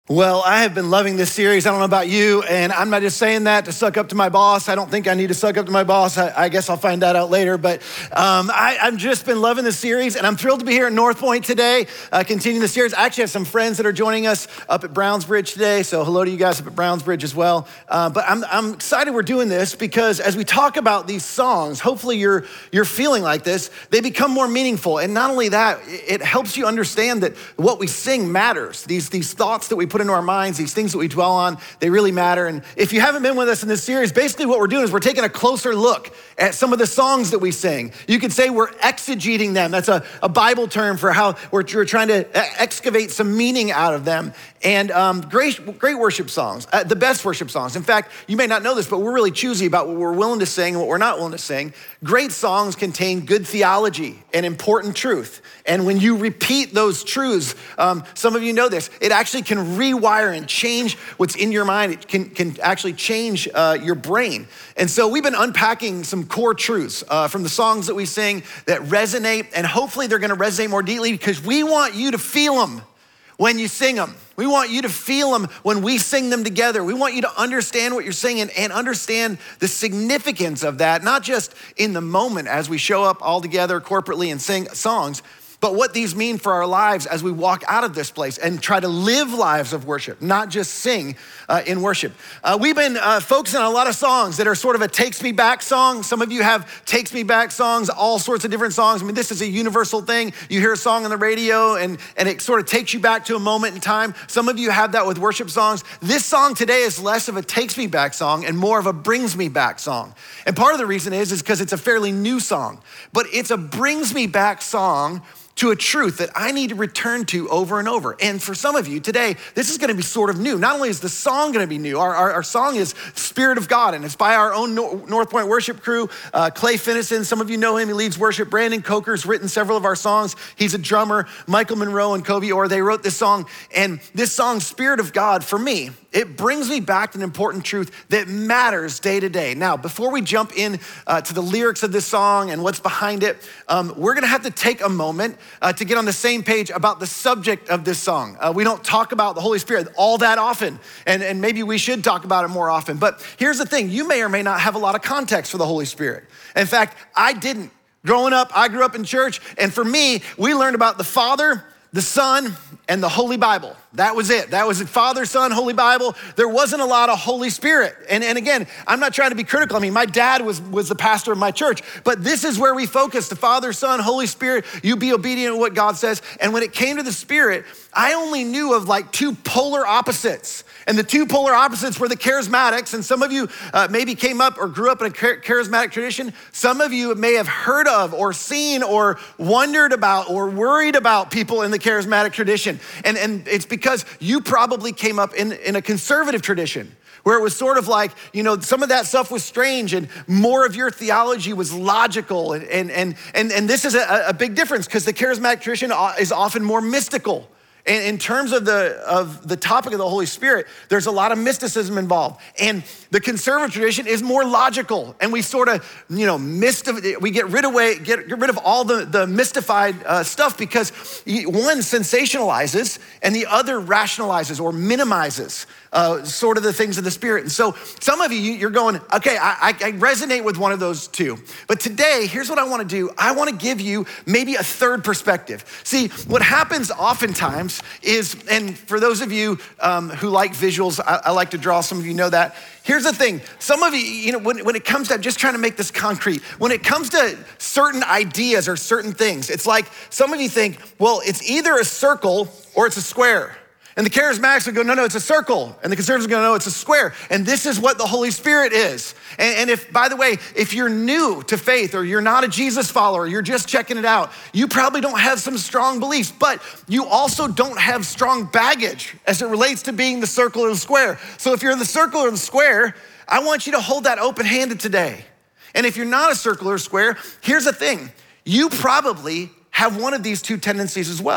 Well, I have been loving this series. I don't know about you, and I'm not just saying that to suck up to my boss. I don't think I need to suck up to my boss. I guess I'll find that out later, but I've just been loving this series, and I'm thrilled to be here at North Point today, continuing the series. I actually have some friends that are joining us up at Brownsbridge today, so hello to you guys up at Brownsbridge as well. But I'm excited we're doing this because as we talk about these songs, hopefully you're feeling like this, they become more meaningful. And not only that, it helps you understand that what we sing matters. These thoughts that we put into our minds, these things that we dwell on, they really matter. And if you haven't been with us in this series, basically what we're doing is we're taking a closer look at some of the songs that we sing. You could say we're exegeting them. That's a Bible term for how we're trying to excavate some meaning out of them. And great worship songs, the best worship songs. In fact, you may not know this, but we're really choosy about what we're willing to sing and what we're not willing to sing. Great songs contain good theology and important truth. And when you repeat those truths, some of you know this, it actually can rewire and change what's in your mind. It can actually change your brain. And so we've been unpacking some core truths from the songs that we sing that resonate, and hopefully they're gonna resonate more deeply because we want you to feel them when you sing them. We want you to feel them when we sing them together. We want you to understand what you're singing and understand the significance of that, not just in the moment as we show up all together corporately and sing songs, but what these mean for our lives as we walk out of this place and try to live lives of worship, not just sing in worship. We've been focusing on a lot of songs that are sort of a takes me back song. Some of you have takes me back songs, all sorts of different songs. I mean, this is a universal thing. You hear a song on the radio and it sort of takes you back to a moment in time. Some of you have that with worship songs. This song today is less of a takes me back song and more of a brings me back song. And part of the reason is because it's a fairly new song, but it's a brings me back song to a truth that I need to return to over and over. And for some of you today, this is gonna be sort of new. Not only is the song gonna be new, our song is Spirit of God, and it's by our own North Point worship crew, Clay Finnison, some of you know him, he leads worship. Brandon Coker's written several of our songs. He's a drummer. Michael Monroe and Kobe Orr, they wrote this song. And this song, Spirit of God, for me, it brings me back to an important truth that matters day to day. Now, before we jump in to the lyrics of this song and what's behind it, we're gonna have to take a moment to get on the same page about the subject of this song. We don't talk about the Holy Spirit all that often, and maybe we should talk about it more often. But here's the thing, you may or may not have a lot of context for the Holy Spirit. In fact, I didn't. Growing up, I grew up in church, and for me, we learned about the Father, the Son, and the Holy Bible. That was it. That was it. Father, Son, Holy Bible. There wasn't a lot of Holy Spirit. And again, I'm not trying to be critical. I mean, my dad was the pastor of my church, but this is where we focus, the Father, Son, Holy Spirit. You be obedient to what God says. And when it came to the Spirit, I only knew of like two polar opposites. And the two polar opposites were the charismatics. And some of you maybe came up or grew up in a charismatic tradition. Some of you may have heard of or seen or wondered about or worried about people in the charismatic tradition. And it's because you probably came up in a conservative tradition where it was sort of like, you know, some of that stuff was strange and more of your theology was logical. And this is a big difference because the charismatic tradition is often more mystical. And in terms of the topic of the Holy Spirit, there's a lot of mysticism involved. And the conservative tradition is more logical. And we sort of, you know, we get rid of all the mystified stuff because one sensationalizes and the other rationalizes or minimizes sort of the things of the Spirit. And so some of you, you're going, okay, I resonate with one of those two. But today, here's what I wanna do. I wanna give you maybe a third perspective. See, what happens oftentimes is, and for those of you who like visuals, I like to draw, some of you know that. Here's the thing, some of you, you know, when it comes to, I'm just trying to make this concrete, when it comes to certain ideas or certain things, it's like some of you think, well, it's either a circle or it's a square. And the charismatics would go, no, it's a circle. And the conservatives would go, no, it's a square. And this is what the Holy Spirit is. And if, by the way, if you're new to faith or you're not a Jesus follower, you're just checking it out, you probably don't have some strong beliefs, but you also don't have strong baggage as it relates to being the circle or the square. So if you're in the circle or the square, I want you to hold that open-handed today. And if you're not a circle or square, here's the thing, you probably have one of these two tendencies as well.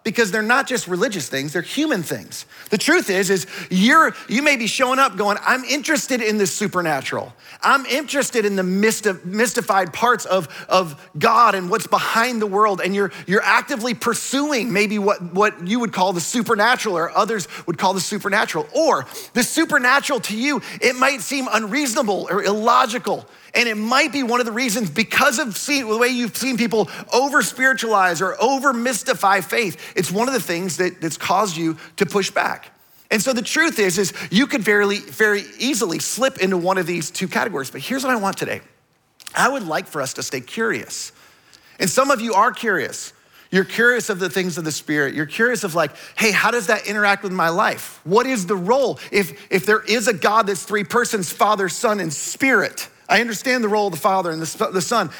because they're not just religious things, they're human things. The truth is you may be showing up going, I'm interested in the supernatural. I'm interested in the mystified parts of God and what's behind the world. And you're actively pursuing maybe what you would call the supernatural or others would call the supernatural. Or the supernatural to you, it might seem unreasonable or illogical. And it might be one of the reasons because of the way you've seen people over-spiritualize or over-mystify faith. It's one of the things that's caused you to push back. And so the truth is you could very easily slip into one of these two categories. But here's what I want today. I would like for us to stay curious. And some of you are curious. You're curious of the things of the Spirit. You're curious of like, hey, how does that interact with my life? What is the role? If there is a God that's three persons, Father, Son, and Spirit, I understand the role of the Father and the Son.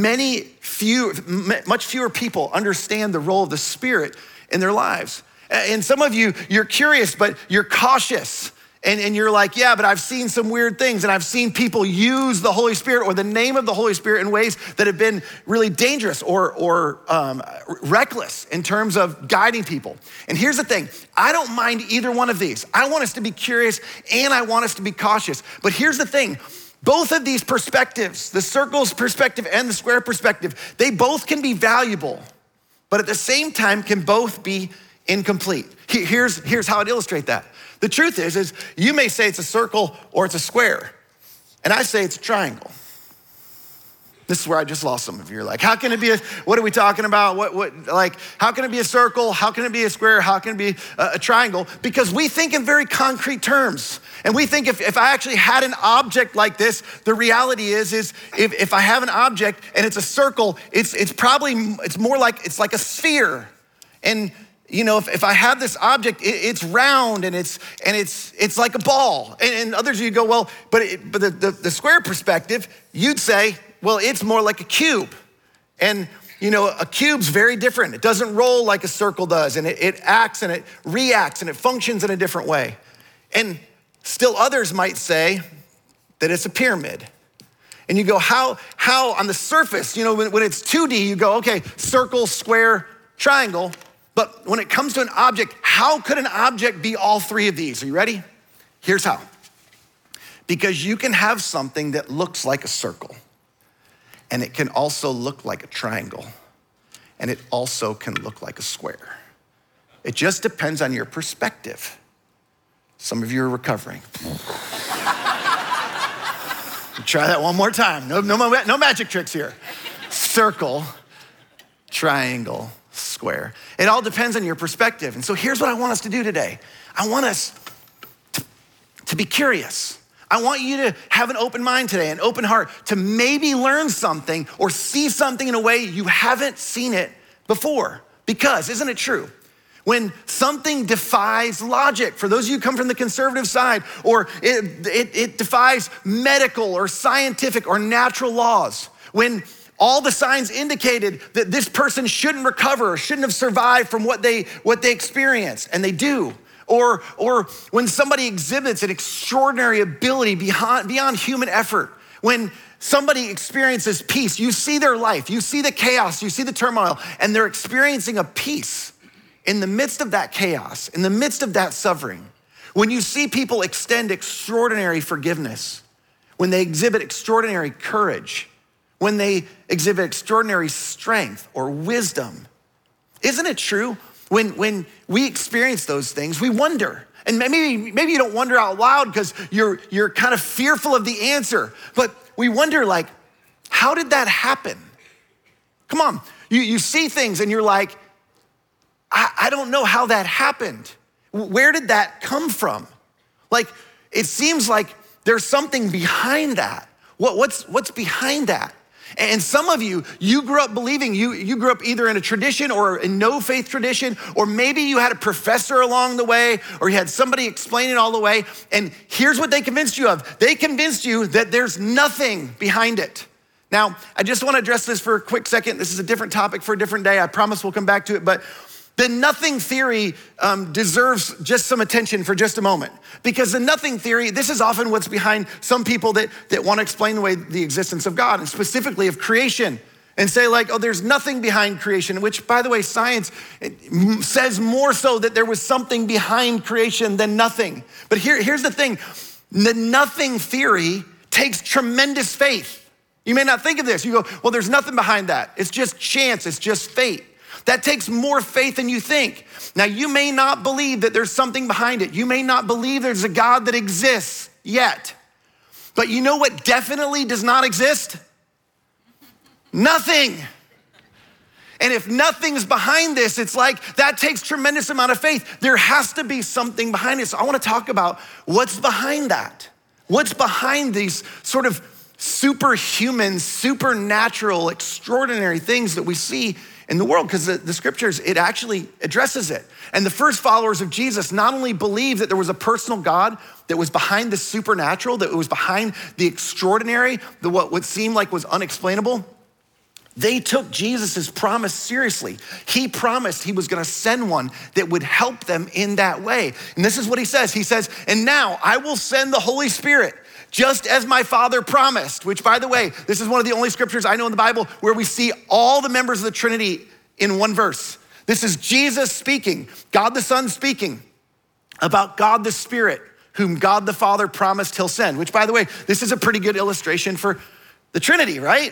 Much fewer people understand the role of the Spirit in their lives. And some of you, you're curious, but you're cautious. And you're like, yeah, but I've seen some weird things and I've seen people use the Holy Spirit or the name of the Holy Spirit in ways that have been really dangerous or reckless in terms of guiding people. And here's the thing, I don't mind either one of these. I want us to be curious and I want us to be cautious. But here's the thing, both of these perspectives, the circle's perspective and the square perspective, they both can be valuable, but at the same time can both be incomplete. Here's how I'd illustrate that. The truth is you may say it's a circle or it's a square, and I say it's a triangle. This is where I just lost some of you. You're like, how can it be what are we talking about? How can it be a circle? How can it be a square? How can it be a triangle? Because we think in very concrete terms. And we think if I actually had an object like this, the reality is if I have an object and it's a circle, it's more like, it's like a sphere. And you know, if I have this object, it's round and it's like a ball. And others of you go, well, but the square perspective, you'd say, well, it's more like a cube. And you know, a cube's very different. It doesn't roll like a circle does, and it acts and it reacts and it functions in a different way. And still others might say that it's a pyramid. And you go, how on the surface, you know, when it's 2D, you go, okay, circle, square, triangle. But when it comes to an object, how could an object be all three of these? Are you ready? Here's how. Because you can have something that looks like a circle, and it can also look like a triangle, and it also can look like a square. It just depends on your perspective. Some of you are recovering. Try that one more time. No magic tricks here. Circle, triangle, square. It all depends on your perspective. And so here's what I want us to do today. I want us to be curious. I want you to have an open mind today, an open heart to maybe learn something or see something in a way you haven't seen it before. Because, isn't it true? When something defies logic, for those of you who come from the conservative side, or it defies medical or scientific or natural laws, when all the signs indicated that this person shouldn't recover or shouldn't have survived from what they experienced, and they do. Or when somebody exhibits an extraordinary ability beyond human effort, when somebody experiences peace, you see their life, you see the chaos, you see the turmoil, and they're experiencing a peace in the midst of that chaos, in the midst of that suffering. When you see people extend extraordinary forgiveness, when they exhibit extraordinary courage, when they exhibit extraordinary strength or wisdom, isn't it true? When we experience those things, we wonder. And maybe you don't wonder out loud because you're kind of fearful of the answer, but we wonder like, how did that happen? Come on, you see things and you're like, I don't know how that happened. Where did that come from? Like, it seems like there's something behind that. What's behind that? And some of you grew up believing, you grew up either in a tradition or in no faith tradition, or maybe you had a professor along the way, or you had somebody explain it all the way. And here's what they convinced you of. They convinced you that there's nothing behind it. Now, I just want to address this for a quick second. This is a different topic for a different day. I promise we'll come back to it, but the nothing theory deserves just some attention for just a moment. Because the nothing theory, this is often what's behind some people that want to explain the existence of God, and specifically of creation. and say like, oh, there's nothing behind creation, which by the way, science says more so that there was something behind creation than nothing. But here's the thing, the nothing theory takes tremendous faith. You may not think of this. You go, well, there's nothing behind that. It's just chance, it's just fate. That takes more faith than you think. Now, you may not believe that there's something behind it. You may not believe there's a God that exists yet. But you know what definitely does not exist? Nothing. And if nothing's behind this, it's like that takes tremendous amount of faith. There has to be something behind it. So I want to talk about what's behind that. What's behind these sort of superhuman, supernatural, extraordinary things that we see in the world, because the scriptures, it actually addresses it. And the first followers of Jesus not only believed that there was a personal God that was behind the supernatural, that it was behind the extraordinary, what seemed like was unexplainable, they took Jesus' promise seriously. He promised he was gonna send one that would help them in that way. And this is what he says. He says, and now I will send the Holy Spirit, just as my Father promised, which by the way, this is one of the only scriptures I know in the Bible where we see all the members of the Trinity in one verse. This is Jesus speaking, God the Son speaking about God the Spirit, whom God the Father promised he'll send, which by the way, this is a pretty good illustration for the Trinity, right?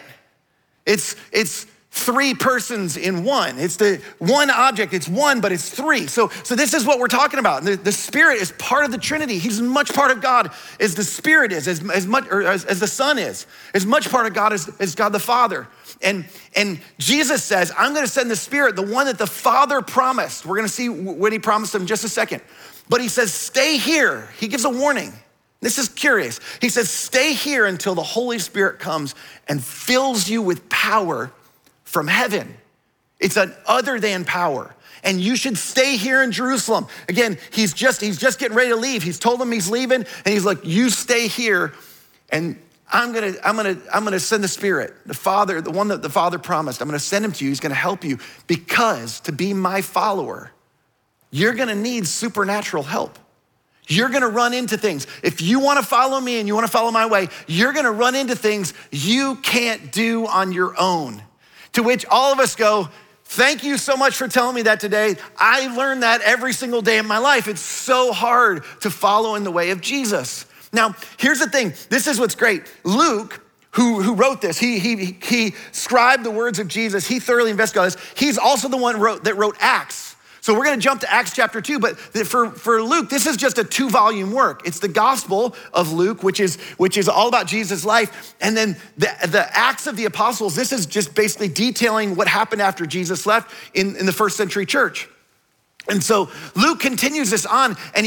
It's three persons in one. It's the one object, it's one, but it's three. So this is what we're talking about. The Spirit is part of the Trinity. He's as much part of God as the Spirit is, as much as the Son is, as much part of God as God the Father. And Jesus says, I'm gonna send the Spirit, the one that the Father promised. We're gonna see what he promised him in just a second. But he says, stay here. He gives a warning. This is curious. He says, stay here until the Holy Spirit comes and fills you with power from heaven. It's an other than power. And you should stay here in Jerusalem. Again, he's just getting ready to leave. He's told them he's leaving, and he's like, you stay here, and I'm gonna send the Spirit, the Father, the one that the Father promised. I'm gonna send him to you. He's gonna help you, because to be my follower, you're gonna need supernatural help. You're gonna run into things. If you wanna follow me and you wanna follow my way, you're gonna run into things you can't do on your own. To which all of us go, thank you so much for telling me that today. I learn that every single day of my life. It's so hard to follow in the way of Jesus. Now, here's the thing. This is what's great. Luke, who wrote this, he scribed the words of Jesus. He thoroughly investigated this. He's also the one that wrote Acts. So we're gonna jump to Acts chapter 2, but for Luke, this is just a 2-volume work. It's the Gospel of Luke, which is all about Jesus' life. And then the Acts of the Apostles, this is just basically detailing what happened after Jesus left in the first century church. And so Luke continues this on, and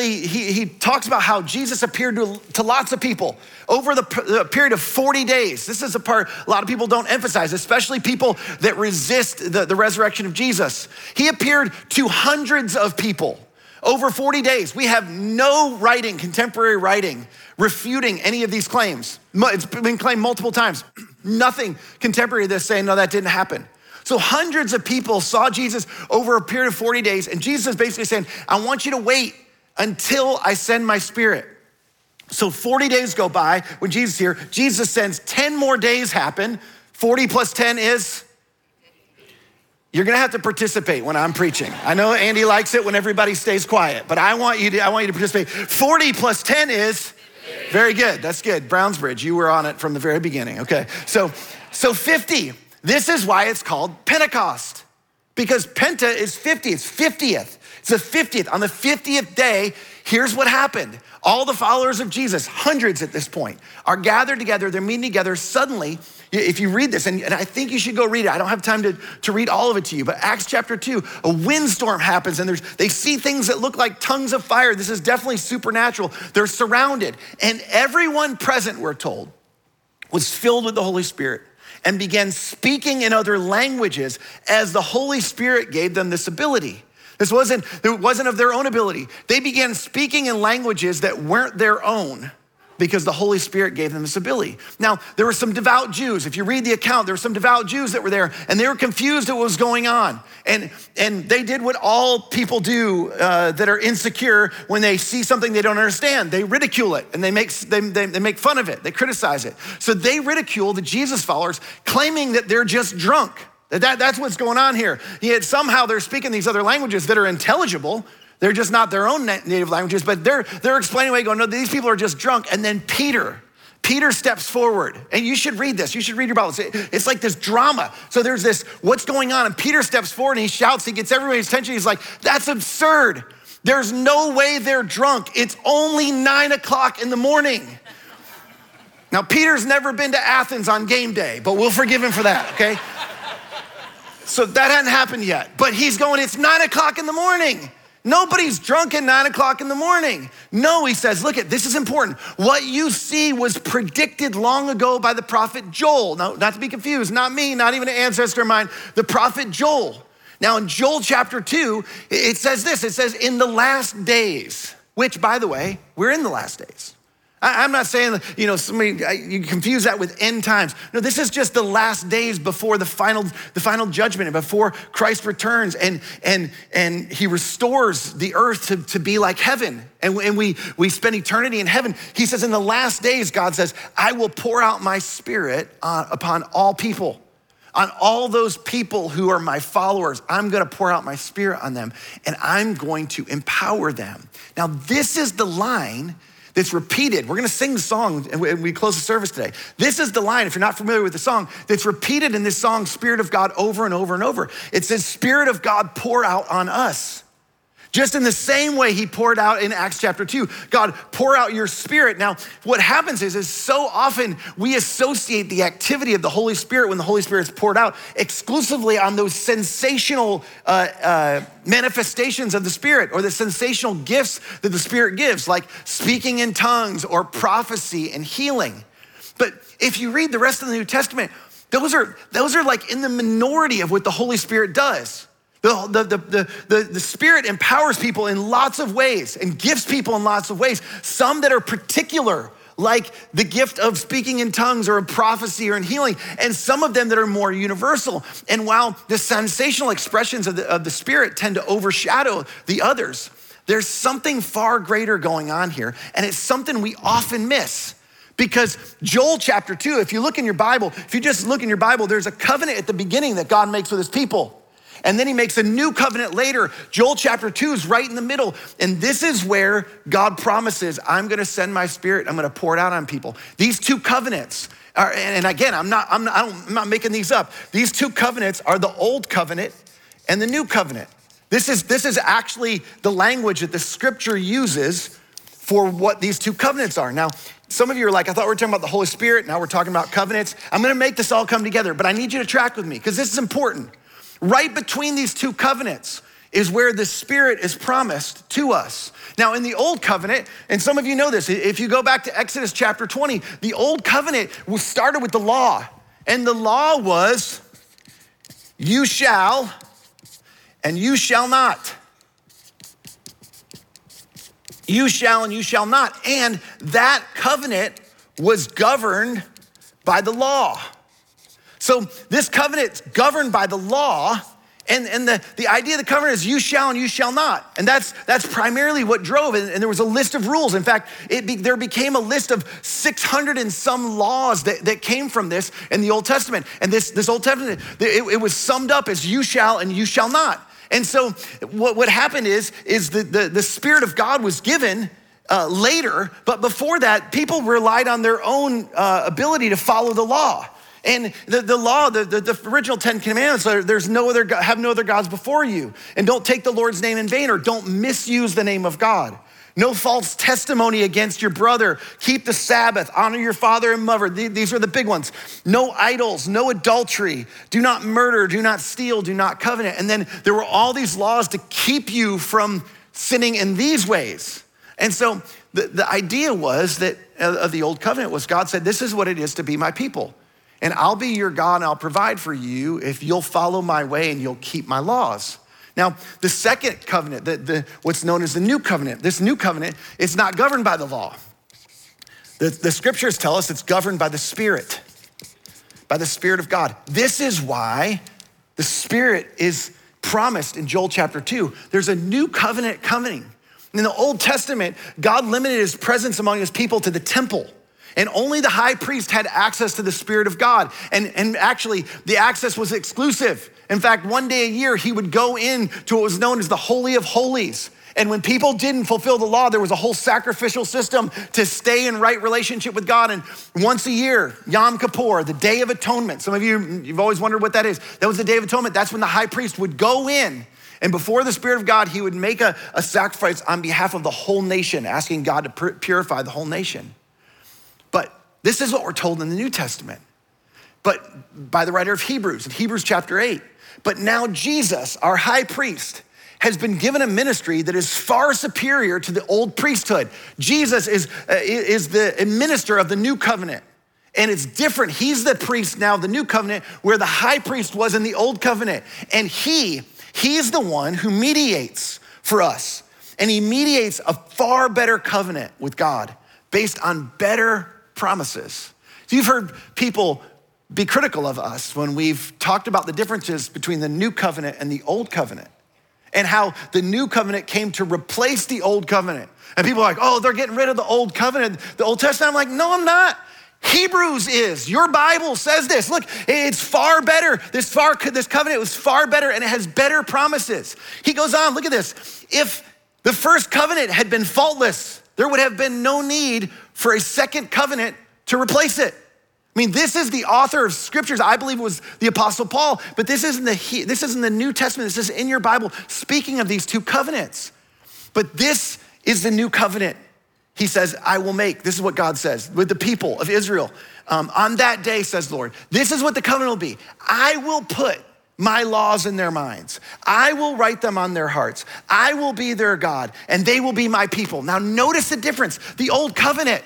he talks about how Jesus appeared to lots of people over the period of 40 days. This is a part a lot of people don't emphasize, especially people that resist the resurrection of Jesus. He appeared to hundreds of people over 40 days. We have no writing, contemporary writing, refuting any of these claims. It's been claimed multiple times. Nothing contemporary to this saying, no, that didn't happen. So hundreds of people saw Jesus over a period of 40 days, and Jesus is basically saying, I want you to wait until I send my Spirit. So 40 days go by when Jesus is here. Jesus sends 10 more days happen. 40 plus 10 is? You're gonna have to participate when I'm preaching. I know Andy likes it when everybody stays quiet, but I want you to participate. 40 plus 10 is? Very good, that's good. Brownsbridge, you were on it from the very beginning, okay. So 50. This is why it's called Pentecost, because Penta is 50, it's 50th. It's the 50th. On the 50th day, here's what happened. All the followers of Jesus, hundreds at this point, are gathered together, they're meeting together. Suddenly, if you read this, and I think you should go read it. I don't have time to read all of it to you, but Acts chapter 2, a windstorm happens, and they see things that look like tongues of fire. This is definitely supernatural. They're surrounded, and everyone present, we're told, was filled with the Holy Spirit and began speaking in other languages as the Holy Spirit gave them this ability. It wasn't of their own ability. They began speaking in languages that weren't their own Because the Holy Spirit gave them this ability. Now, there were some devout Jews. If you read the account, there were some devout Jews that were there, and they were confused at what was going on. And they did what all people do that are insecure when they see something they don't understand. They ridicule it, and they make fun of it. They criticize it. So they ridicule the Jesus followers, claiming that they're just drunk. That's what's going on here. Yet somehow they're speaking these other languages that are intelligible. They're just not their own native languages, but they're explaining away, going, no, these people are just drunk. And then Peter steps forward. And you should read this. You should read your Bible. It's like this drama. So there's this, what's going on? And Peter steps forward and he shouts, he gets everybody's attention. He's like, that's absurd. There's no way they're drunk. It's only 9 o'clock in the morning. Now, Peter's never been to Athens on game day, but we'll forgive him for that, okay? So that hadn't happened yet. But he's going, it's 9 o'clock in the morning. Nobody's drunk at 9 o'clock in the morning. No, he says, look at, this is important. What you see was predicted long ago by the prophet Joel. Now, not to be confused, not me, not even an ancestor of mine, the prophet Joel. Now in Joel chapter 2, it says this, it says in the last days, which by the way, we're in the last days. I'm not saying, you confuse that with end times. No, this is just the last days before the final judgment and before Christ returns and he restores the earth to be like heaven. And we spend eternity in heaven. He says in the last days, God says, I will pour out my spirit upon all people. On all those people who are my followers, I'm gonna pour out my spirit on them and I'm going to empower them. Now, this is the line that's repeated. We're gonna sing the song and we close the service today. This is the line, if you're not familiar with the song, that's repeated in this song, Spirit of God, over and over and over. It says, Spirit of God, pour out on us. Just in the same way he poured out in Acts chapter 2. God, pour out your spirit. Now, what happens is so often we associate the activity of the Holy Spirit when the Holy Spirit is poured out exclusively on those sensational manifestations of the Spirit or the sensational gifts that the Spirit gives, like speaking in tongues or prophecy and healing. But if you read the rest of the New Testament, those are like in the minority of what the Holy Spirit does. The Spirit empowers people in lots of ways and gifts people in lots of ways. Some that are particular, like the gift of speaking in tongues or in prophecy or in healing, and some of them that are more universal. And while the sensational expressions of the Spirit tend to overshadow the others, there's something far greater going on here, and it's something we often miss. Because Joel chapter 2, if you look in your Bible, if you just look in your Bible, there's a covenant at the beginning that God makes with his people. And then he makes a new covenant later. Joel chapter 2 is right in the middle. And this is where God promises, I'm gonna send my spirit, I'm gonna pour it out on people. These two covenants are, and again, I'm not making these up. These two covenants are the old covenant and the new covenant. This is actually the language that the scripture uses for what these two covenants are. Now, some of you are like, I thought we were talking about the Holy Spirit, now we're talking about covenants. I'm gonna make this all come together, but I need you to track with me because this is important. Right between these two covenants is where the Spirit is promised to us. Now in the old covenant, and some of you know this, if you go back to Exodus chapter 20, the old covenant was started with the law. And the law was, you shall and you shall not. You shall and you shall not. And that covenant was governed by the law. So this covenant's governed by the law, and the idea of the covenant is you shall and you shall not. And that's primarily what drove it, and there was a list of rules. In fact, there became a list of 600 and some laws that came from this in the Old Testament. And this Old Testament, it was summed up as you shall and you shall not. And so what happened is the Spirit of God was given later, but before that, people relied on their own ability to follow the law. And the law, the original 10 commandments are, have no other gods before you. And don't take the Lord's name in vain, or don't misuse the name of God. No false testimony against your brother. Keep the Sabbath. Honor your father and mother. These are the big ones. No idols, no adultery. Do not murder, do not steal, do not covenant. And then there were all these laws to keep you from sinning in these ways. And so the idea was that of the old covenant was God said, this is what it is to be my people. And I'll be your God and I'll provide for you if you'll follow my way and you'll keep my laws. Now, the second covenant, what's known as the new covenant, this new covenant is not governed by the law. The scriptures tell us it's governed by the Spirit of God. This is why the Spirit is promised in Joel chapter 2. There's a new covenant coming. In the Old Testament, God limited his presence among his people to the temple. And only the high priest had access to the Spirit of God. And actually, the access was exclusive. In fact, one day a year, he would go in to what was known as the Holy of Holies. And when people didn't fulfill the law, there was a whole sacrificial system to stay in right relationship with God. And once a year, Yom Kippur, the Day of Atonement. Some of you've always wondered what that is. That was the Day of Atonement. That's when the high priest would go in, and before the Spirit of God, he would make a sacrifice on behalf of the whole nation, asking God to purify the whole nation. But this is what we're told in the New Testament, but by the writer of Hebrews, in Hebrews chapter 8. But now Jesus, our high priest, has been given a ministry that is far superior to the old priesthood. Jesus is the minister of the new covenant, and it's different. He's the priest now of the new covenant, where the high priest was in the old covenant. And he's the one who mediates for us, and he mediates a far better covenant with God based on better promises. So you've heard people be critical of us when we've talked about the differences between the new covenant and the old covenant, and how the new covenant came to replace the old covenant. And people are like, oh, they're getting rid of the old covenant, the Old Testament. I'm like, no, I'm not. Hebrews is. Your Bible says this. Look, it's far better. This covenant was far better, and it has better promises. He goes on, look at this. If the first covenant had been faultless, there would have been no need for a second covenant to replace it. I mean, this is the author of scriptures. I believe it was the Apostle Paul, but this isn't the New Testament. This is in your Bible, speaking of these two covenants. But this is the new covenant. He says, I will make, this is what God says, with the people of Israel. On that day, says the Lord, this is what the covenant will be. I will put my laws in their minds. I will write them on their hearts. I will be their God, and they will be my people. Now notice the difference. The old covenant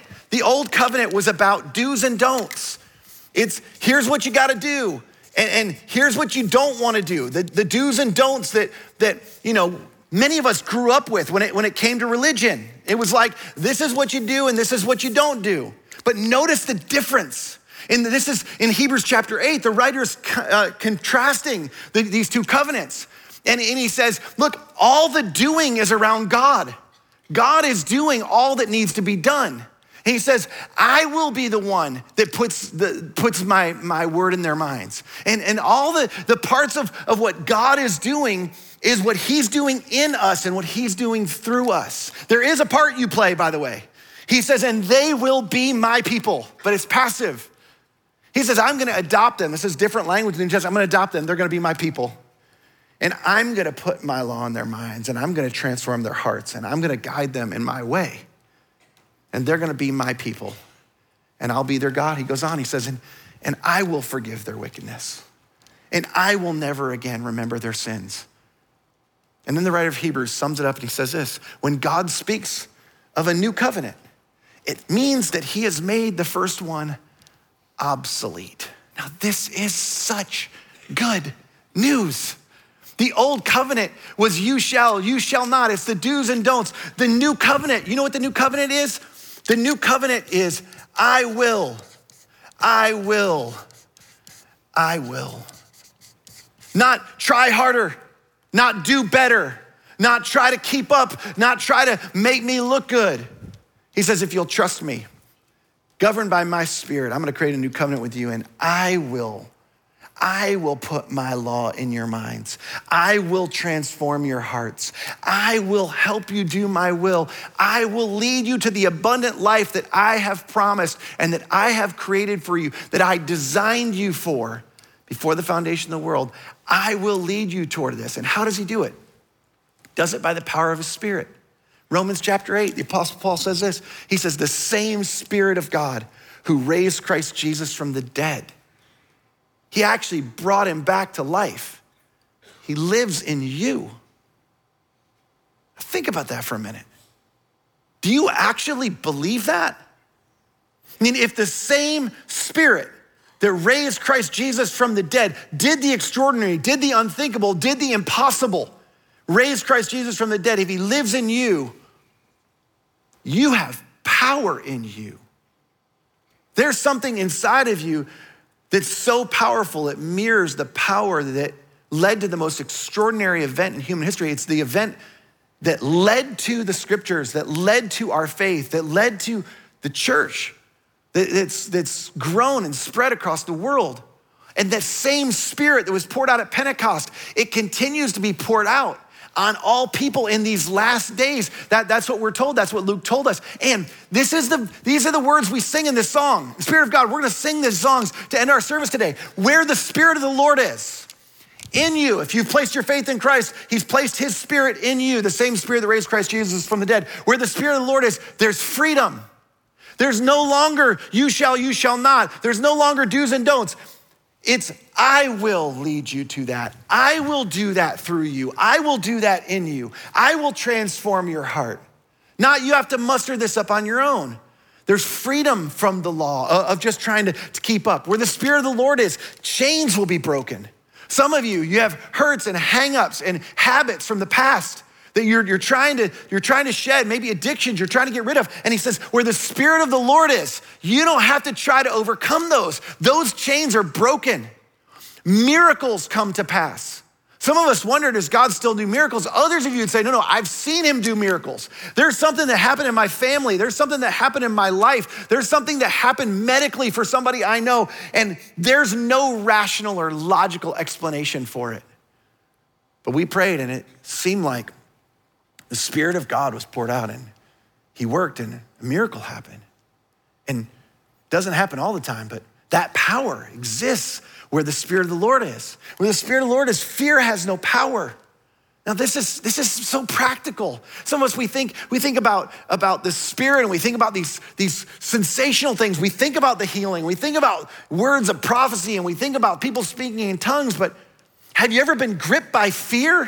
was about do's and don'ts. It's here's what you gotta do, and here's what you don't wanna do. The do's and don'ts that many of us grew up with when it came to religion. It was like, this is what you do and this is what you don't do. But notice the difference. This is in Hebrews chapter 8, the writer's contrasting these two covenants. And he says, look, all the doing is around God. God is doing all that needs to be done. And he says, I will be the one that puts my word in their minds. And all the parts of what God is doing is what he's doing in us and what he's doing through us. There is a part you play, by the way. He says, and they will be my people, but it's passive. He says, I'm gonna adopt them. This is different language than just, I'm gonna adopt them. They're gonna be my people. And I'm gonna put my law in their minds, and I'm gonna transform their hearts, and I'm gonna guide them in my way. And they're gonna be my people, and I'll be their God. He goes on, he says, and I will forgive their wickedness, and I will never again remember their sins. And then the writer of Hebrews sums it up, and he says this: when God speaks of a new covenant, it means that he has made the first one obsolete. Now, this is such good news. The old covenant was you shall not. It's the do's and don'ts. The new covenant, you know what the new covenant is? The new covenant is I will. Not try harder, not do better, not try to keep up, not try to make me look good. He says, if you'll trust me, governed by my Spirit, I'm gonna create a new covenant with you, and I will put my law in your minds. I will transform your hearts. I will help you do my will. I will lead you to the abundant life that I have promised and that I have created for you, that I designed you for before the foundation of the world. I will lead you toward this. And how does he do it? Does it by the power of his Spirit. Romans chapter 8, the Apostle Paul says this. He says, the same Spirit of God who raised Christ Jesus from the dead, he actually brought him back to life. He lives in you. Think about that for a minute. Do you actually believe that? I mean, if the same Spirit that raised Christ Jesus from the dead did the extraordinary, did the unthinkable, did the impossible, raised Christ Jesus from the dead, if he lives in you, you have power in you There's something inside of you that's so powerful, it mirrors the power that led to the most extraordinary event in human history. It's the event that led to the scriptures, that led to our faith, that led to the church, that's grown and spread across the world. And that same spirit that was poured out at Pentecost, it continues to be poured out on all people in these last days. That's what we're told. That's what Luke told us. And these are the words we sing in this song. Spirit of God, we're gonna sing these songs to end our service today. Where the Spirit of the Lord is, in you, if you've placed your faith in Christ, he's placed his spirit in you, the same spirit that raised Christ Jesus from the dead. Where the Spirit of the Lord is, there's freedom. There's no longer you shall not. There's no longer do's and don'ts. It's I will lead you to that. I will do that through you. I will do that in you. I will transform your heart. Not you have to muster this up on your own. There's freedom from the law of just trying to keep up. Where the Spirit of the Lord is, chains will be broken. Some of you have hurts and hangups and habits from the past that you're trying to shed, maybe addictions you're trying to get rid of. And he says, where the Spirit of the Lord is, you don't have to try to overcome those. Those chains are broken. Miracles come to pass. Some of us wonder, does God still do miracles? Others of you would say, no, I've seen him do miracles. There's something that happened in my family. There's something that happened in my life. There's something that happened medically for somebody I know, and there's no rational or logical explanation for it. But we prayed, and it seemed like the Spirit of God was poured out, and he worked, and a miracle happened. And it doesn't happen all the time, but that power exists where the Spirit of the Lord is. Where the Spirit of the Lord is, fear has no power. Now this is so practical. Some of us, we think about the Spirit, and we think about these sensational things. We think about the healing. We think about words of prophecy, and we think about people speaking in tongues, but have you ever been gripped by fear?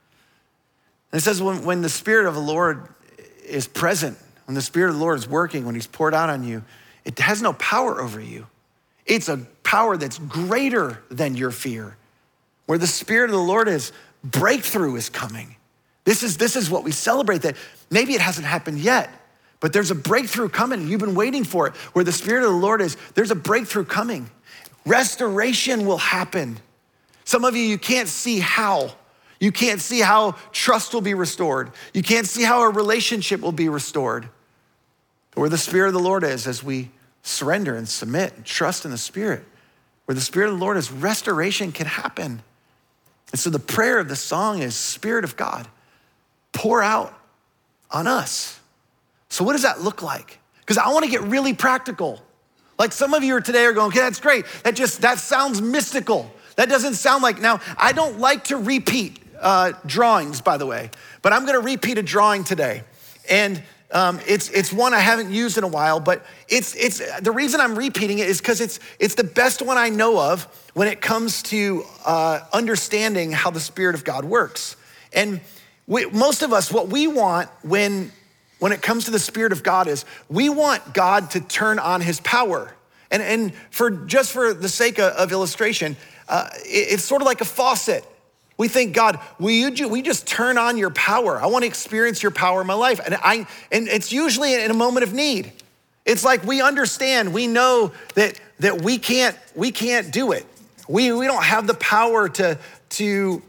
And it says when the Spirit of the Lord is present, when the Spirit of the Lord is working, when he's poured out on you, it has no power over you. It's a power that's greater than your fear. Where the Spirit of the Lord is, breakthrough is coming. This is what we celebrate, that maybe it hasn't happened yet, but there's a breakthrough coming. You've been waiting for it. Where the Spirit of the Lord is, there's a breakthrough coming. Restoration will happen. Some of you can't see how. You can't see how trust will be restored. You can't see how a relationship will be restored. Where the Spirit of the Lord is, as we surrender and submit and trust in the Spirit, where the Spirit of the Lord is, restoration can happen. And so the prayer of the song is, Spirit of God, pour out on us. So what does that look like? Because I want to get really practical. Like some of you today are going, okay, that's great. That sounds mystical. That doesn't sound like, now I don't like to repeat drawings, by the way, but I'm gonna repeat a drawing today. And it's one I haven't used in a while, but it's the reason I'm repeating it is because it's the best one I know of when it comes to understanding how the Spirit of God works. And most of us, what we want when it comes to the Spirit of God is we want God to turn on his power. And for the sake of illustration, it's sort of like a faucet. We think, God, will you just turn on your power? I want to experience your power in my life. And it's usually in a moment of need. It's like we understand, we know that we can't do it. We don't have the power to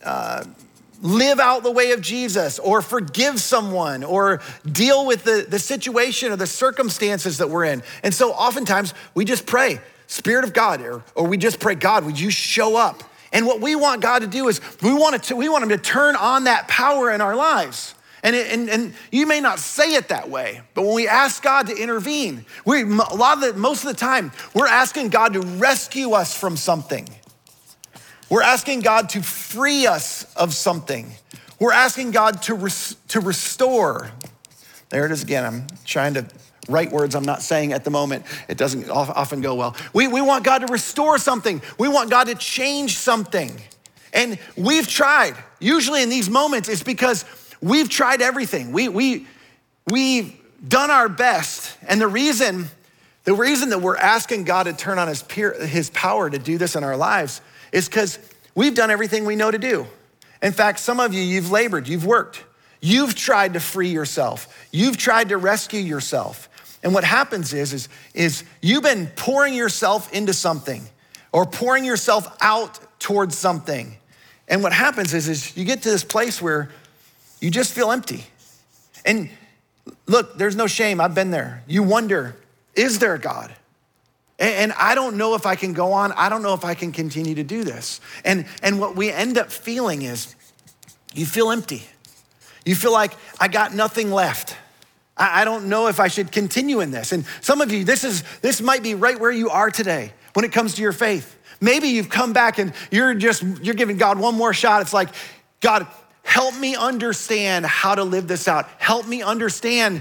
live out the way of Jesus, or forgive someone, or deal with the situation or the circumstances that we're in. And so oftentimes we just pray, Spirit of God, or we just pray, God, would you show up? And what we want God to do is we want him to turn on that power in our lives. And you may not say it that way, but when we ask God to intervene, most of the time, we're asking God to rescue us from something. We're asking God to free us of something. We're asking God to restore. There it is again. I'm trying to write words I'm not saying at the moment. It doesn't often go well. We want God to restore something. We want God to change something. And we've tried. Usually in these moments, it's because we've tried everything. We've done our best. And the reason that we're asking God to turn on his power to do this in our lives is because we've done everything we know to do. In fact, some of you, you've labored, you've worked. You've tried to free yourself. You've tried to rescue yourself. And what happens is you've been pouring yourself into something or pouring yourself out towards something. And what happens is you get to this place where you just feel empty. And look, there's no shame. I've been there. You wonder, is there a God? And I don't know if I can go on. I don't know if I can continue to do this. And what we end up feeling is you feel empty. You feel like I got nothing left. I don't know if I should continue in this. And some of you, this might be right where you are today when it comes to your faith. Maybe you've come back and you're giving God one more shot. It's like, God, help me understand how to live this out. Help me understand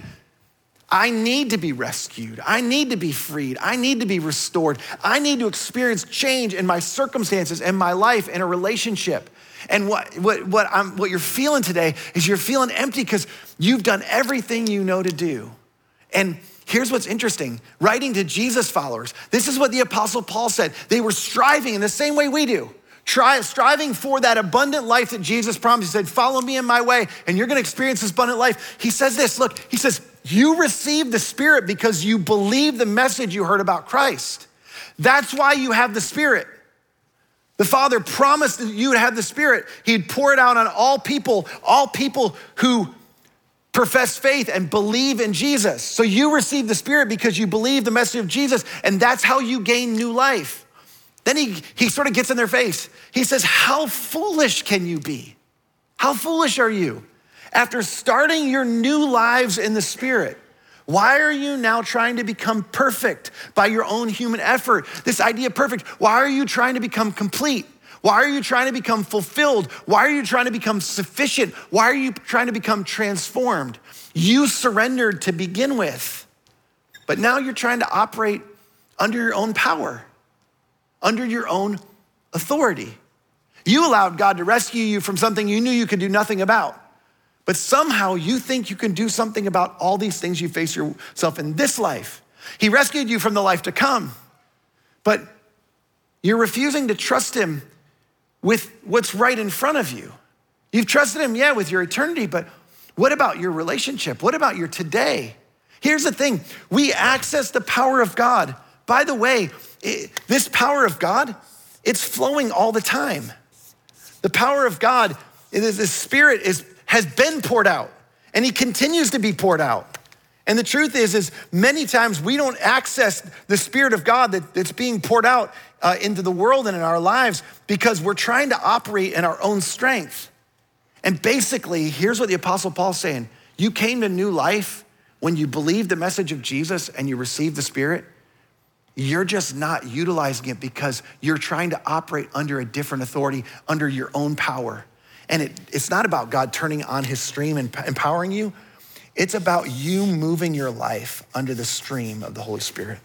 I need to be rescued. I need to be freed. I need to be restored. I need to experience change in my circumstances and my life and a relationship. And what you're feeling today is you're feeling empty because you've done everything you know to do. And here's what's interesting. Writing to Jesus followers, this is what the Apostle Paul said. They were striving in the same way we do. Striving for that abundant life that Jesus promised. He said, follow me in my way and you're gonna experience this abundant life. He says this, look, he says, you received the Spirit because you believe the message you heard about Christ. That's why you have the Spirit. The Father promised that you would have the Spirit. He'd pour it out on all people who profess faith and believe in Jesus. So you received the Spirit because you believe the message of Jesus, and that's how you gain new life. Then he sort of gets in their face. He says, how foolish can you be? How foolish are you? After starting your new lives in the Spirit, why are you now trying to become perfect by your own human effort? This idea of perfect, why are you trying to become complete? Why are you trying to become fulfilled? Why are you trying to become sufficient? Why are you trying to become transformed? You surrendered to begin with, but now you're trying to operate under your own power, under your own authority. You allowed God to rescue you from something you knew you could do nothing about. But somehow you think you can do something about all these things you face yourself in this life. He rescued you from the life to come, but you're refusing to trust him with what's right in front of you. You've trusted him, yeah, with your eternity, but what about your relationship? What about your today? Here's the thing, we access the power of God. By the way, this power of God, it's flowing all the time. The power of God, the Spirit has been poured out and he continues to be poured out. And the truth is many times we don't access the Spirit of God that's being poured out into the world and in our lives because we're trying to operate in our own strength. And basically, here's what the Apostle Paul's saying. You came to new life when you believed the message of Jesus and you received the Spirit. You're just not utilizing it because you're trying to operate under a different authority, under your own power. And it's not about God turning on his stream and empowering you. It's about you moving your life under the stream of the Holy Spirit.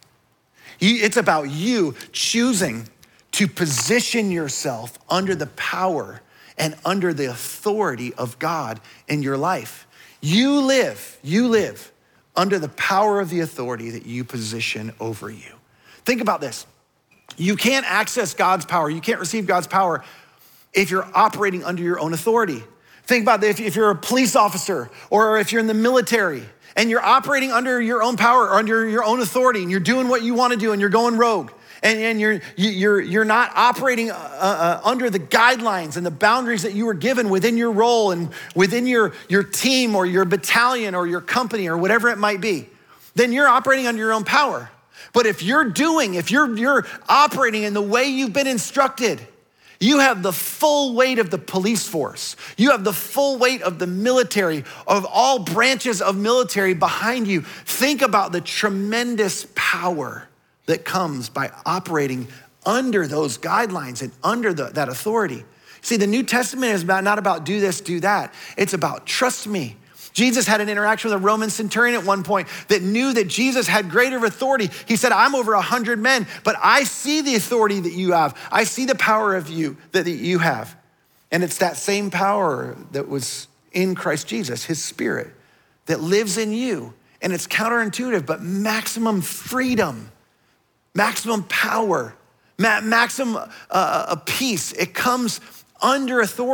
It's about you choosing to position yourself under the power and under the authority of God in your life. You live under the power of the authority that you position over you. Think about this. You can't access God's power. You can't receive God's power if you're operating under your own authority. Think about this, if you're a police officer or if you're in the military and you're operating under your own power or under your own authority and you're doing what you want to do and you're going rogue and you're not operating under the guidelines and the boundaries that you were given within your role and within your team or your battalion or your company or whatever it might be, then you're operating under your own power. But if you're operating in the way you've been instructed, you have the full weight of the police force. You have the full weight of the military, of all branches of military behind you. Think about the tremendous power that comes by operating under those guidelines and under that authority. See, the New Testament is not about do this, do that. It's about trust me. Jesus had an interaction with a Roman centurion at one point that knew that Jesus had greater authority. He said, I'm over 100 men, but I see the authority that you have. I see the power of you that you have. And it's that same power that was in Christ Jesus, his Spirit, that lives in you. And it's counterintuitive, but maximum freedom, maximum power, maximum peace. It comes under authority.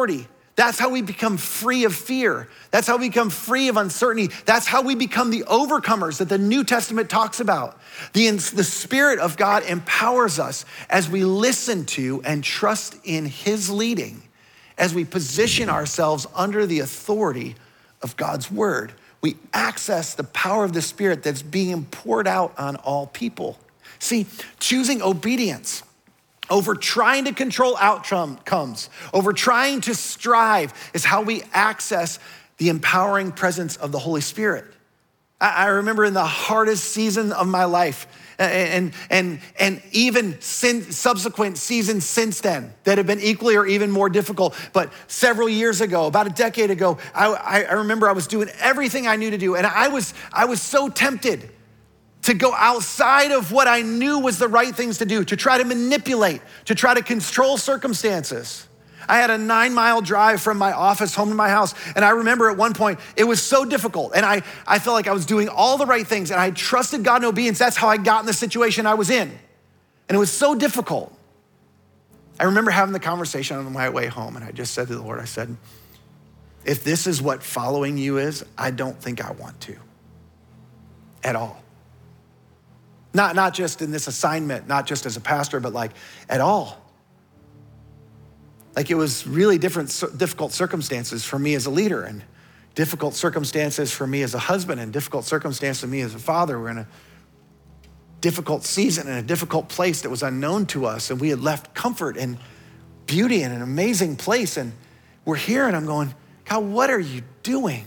That's how we become free of fear. That's how we become free of uncertainty. That's how we become the overcomers that the New Testament talks about. The Spirit of God empowers us as we listen to and trust in his leading, as we position ourselves under the authority of God's word. We access the power of the Spirit that's being poured out on all people. See, choosing obedience over trying to control outcomes, over trying to strive, is how we access the empowering presence of the Holy Spirit. I remember in the hardest season of my life, and even subsequent seasons since then that have been equally or even more difficult. But several years ago, about a decade ago, I remember I was doing everything I knew to do, and I was so tempted to go outside of what I knew was the right things to do, to try to manipulate, to try to control circumstances. I had a 9-mile drive from my office home to my house. And I remember at one point, it was so difficult. And I felt like I was doing all the right things and I trusted God in obedience. That's how I got in the situation I was in. And it was so difficult. I remember having the conversation on my way home and I just said to the Lord, I said, if this is what following you is, I don't think I want to at all. Not just in this assignment, not just as a pastor, but like at all. Like it was really difficult circumstances for me as a leader and difficult circumstances for me as a husband and difficult circumstances for me as a father. We're in a difficult season in a difficult place that was unknown to us. And we had left comfort and beauty in an amazing place. And we're here and I'm going, God, what are you doing?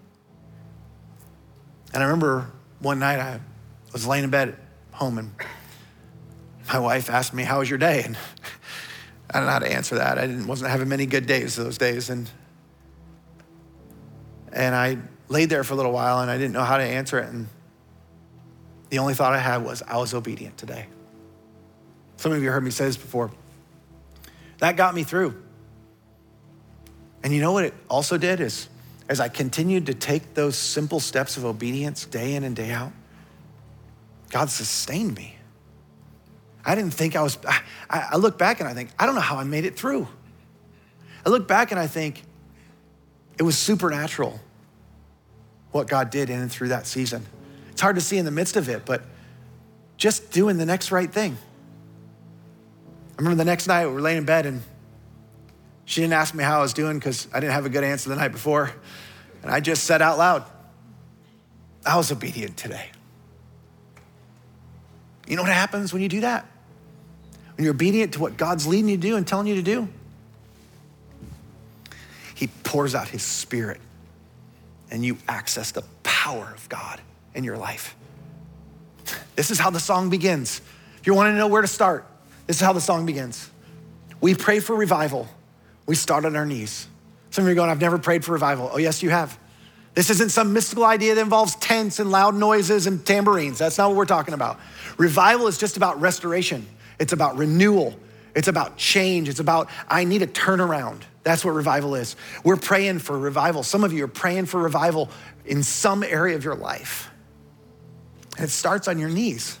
And I remember one night I was laying in bed at home and my wife asked me, how was your day? And I don't know how to answer that. I wasn't having many good days those days. And I laid there for a little while and I didn't know how to answer it. And the only thought I had was, I was obedient today. Some of you heard me say this before. That got me through. And you know what it also did is, as I continued to take those simple steps of obedience day in and day out, God sustained me. I didn't think I look back and I think, I don't know how I made it through. I look back and I think it was supernatural what God did in and through that season. It's hard to see in the midst of it, but just doing the next right thing. I remember the next night we were laying in bed and she didn't ask me how I was doing because I didn't have a good answer the night before. And I just said out loud, I was obedient today. You know what happens when you do that? When you're obedient to what God's leading you to do and telling you to do? He pours out his Spirit and you access the power of God in your life. This is how the song begins. If you want to know where to start, this is how the song begins. We pray for revival. We start on our knees. Some of you are going, I've never prayed for revival. Oh, yes, you have. This isn't some mystical idea that involves tents and loud noises and tambourines. That's not what we're talking about. Revival is just about restoration. It's about renewal. It's about change. It's about, I need a turnaround. That's what revival is. We're praying for revival. Some of you are praying for revival in some area of your life. And it starts on your knees.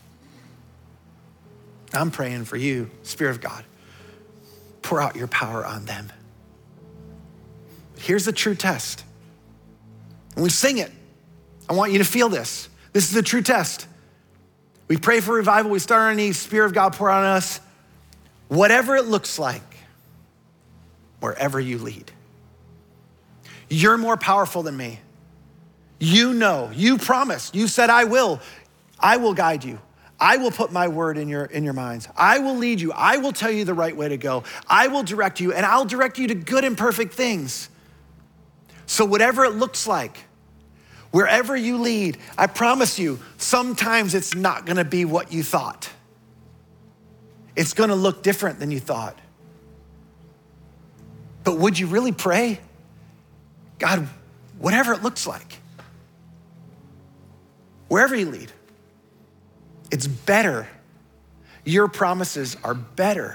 I'm praying for you, Spirit of God. Pour out your power on them. Here's the true test. When we sing it, I want you to feel this. This is the true test. We pray for revival. We start on our knees. Spirit of God, pour on us. Whatever it looks like, wherever you lead. You're more powerful than me. You know, you promised. You said, I will guide you. I will put my word in your minds. I will lead you. I will tell you the right way to go. I will direct you, and I'll direct you to good and perfect things. So whatever it looks like, wherever you lead, I promise you, sometimes it's not gonna be what you thought. It's gonna look different than you thought. But would you really pray? God, whatever it looks like, wherever you lead, it's better. Your promises are better.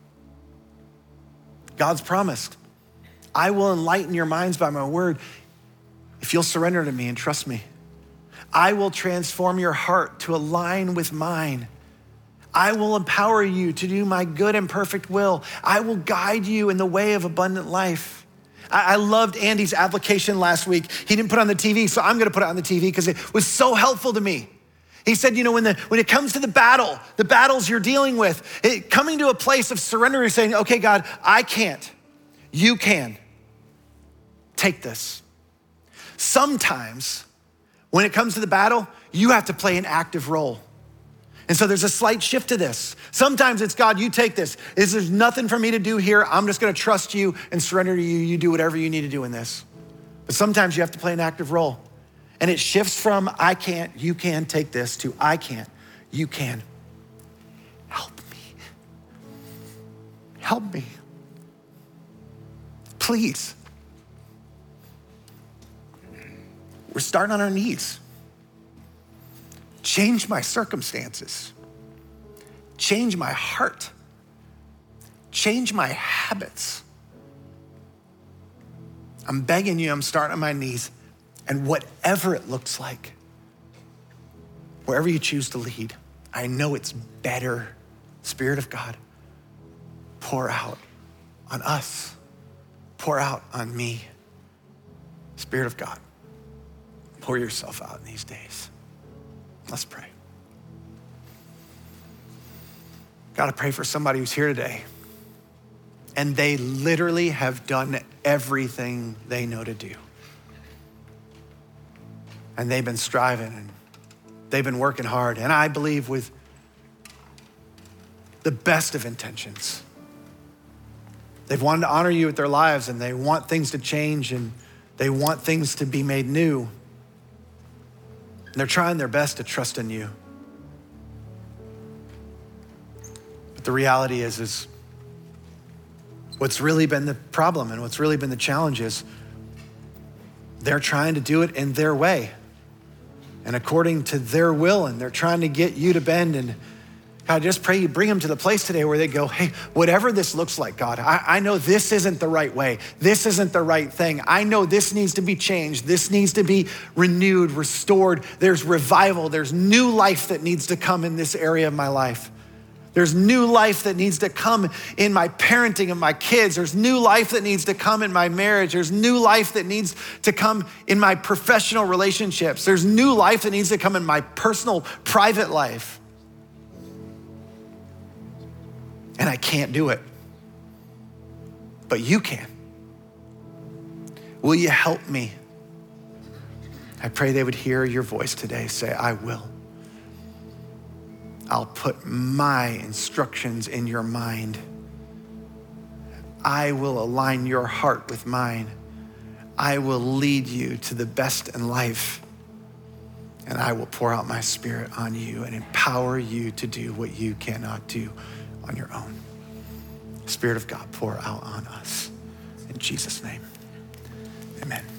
God's promised, I will enlighten your minds by my word if you'll surrender to me and trust me. I will transform your heart to align with mine. I will empower you to do my good and perfect will. I will guide you in the way of abundant life. I loved Andy's application last week. He didn't put it on the TV, so I'm gonna put it on the TV because it was so helpful to me. He said, when it comes to the battles you're dealing with, coming to a place of surrender and saying, okay, God, I can't, you can. Take this. Sometimes when it comes to the battle, you have to play an active role. And so there's a slight shift to this. Sometimes it's, God, you take this. There's nothing for me to do here. I'm just gonna trust you and surrender to you. You do whatever you need to do in this. But sometimes you have to play an active role. And it shifts from I can't, you can, take this, to I can't, you can. Help me. Help me. Please. We're starting on our knees. Change my circumstances. Change my heart. Change my habits. I'm begging you, I'm starting on my knees. And whatever it looks like, wherever you choose to lead, I know it's better. Spirit of God, pour out on us. Pour out on me. Spirit of God, pour yourself out in these days. Let's pray. God, I pray for somebody who's here today and they literally have done everything they know to do. And they've been striving and they've been working hard. And I believe with the best of intentions. They've wanted to honor you with their lives and they want things to change and they want things to be made new. And they're trying their best to trust in you. But the reality is what's really been the problem and what's really been the challenge is they're trying to do it in their way and according to their will, and they're trying to get you to bend. And God, I just pray you bring them to the place today where they go, hey, whatever this looks like, God, I know this isn't the right way. This isn't the right thing. I know this needs to be changed. This needs to be renewed, restored. There's revival. There's new life that needs to come in this area of my life. There's new life that needs to come in my parenting of my kids. There's new life that needs to come in my marriage. There's new life that needs to come in my professional relationships. There's new life that needs to come in my personal, private life. And I can't do it, but you can. Will you help me? I pray they would hear your voice today. Say, I will. I'll put my instructions in your mind. I will align your heart with mine. I will lead you to the best in life. And I will pour out my Spirit on you and empower you to do what you cannot do on your own. Spirit of God, pour out on us. In Jesus' name, amen.